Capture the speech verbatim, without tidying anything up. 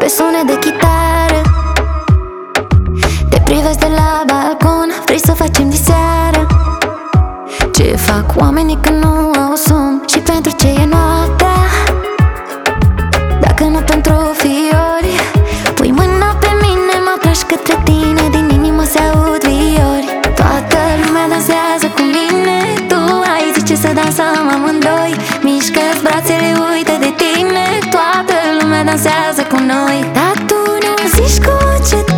pe sunet de chitară. Te privesc de la balcon, vrei să facem diseară. Ce fac oamenii când nu au somn și pentru ce e noaptea? Dacă nu pentru fiori, pui mâna pe mine, mă pleci către tine, din inimă se aud viori. Toată lumea dansează cu mine, tu ai zice să dansăm amândoi. Mișcă-ți brațele, uite de tine, toată lumea dansează cu noi. Dar tu nu zici cu ce